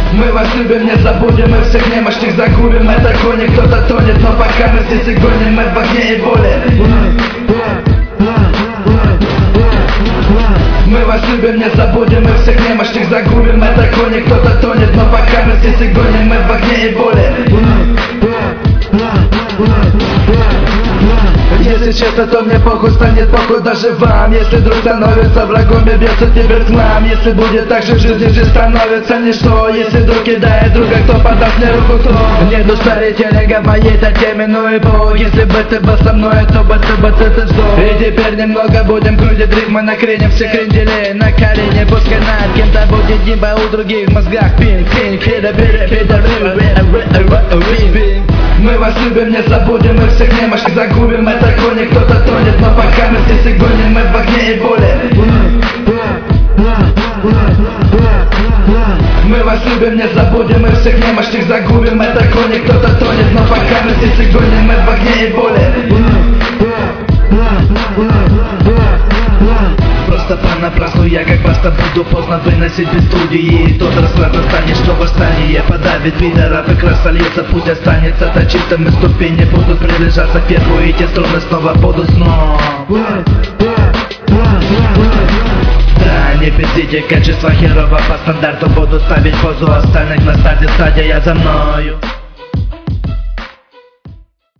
Мы вас любим, не забудем, мы всех немощных загубим. Это кони, кто-то тонет, но пока мы здесь и гоним, мы в огне и боли. Мы вас любим, не забудем, мы всех немощных загубим. Это кони, кто-то тонет, но пока мы здесь и гоним, мы в огне и боли. Если честно, то мне похуй, станет похуй даже вам. Если друг становится врагом, и бьется тебе к нам. Если будет так же в жизни, жизнь становится ничто. Если друг кидает друга, кто подаст мне руку, то нету старителя в моей-то теме, ну и бог. Если бы ты был со мной, то бы ты сдох. И теперь немного будем крутить ритмы, накренем всех кренделей на колени. Пускай над кем-то будет нимба, у других в мозгах пинг. Мы вас любим, не забудем, мы всех немощных загубим. Это кони, кто-то тонет, но пока мы здесь и гоним, мы в огне и боли. Мы вас любим, не забудем, мы всех немощных загубим. Это кони, кто-то тонет, но пока мы здесь и гоним, мы в огне и боли. Просто понапрасну я как просто буду поздно выносить без студии. Тот раз станет, что восстание подавит пидоров и красолица. Путь останется точистым, и ступени будут приближаться к верху, и те струны снова будут сном. Да, не пиздите, качество херово по стандарту. Буду ставить позу остальных на старте, стадия за мною.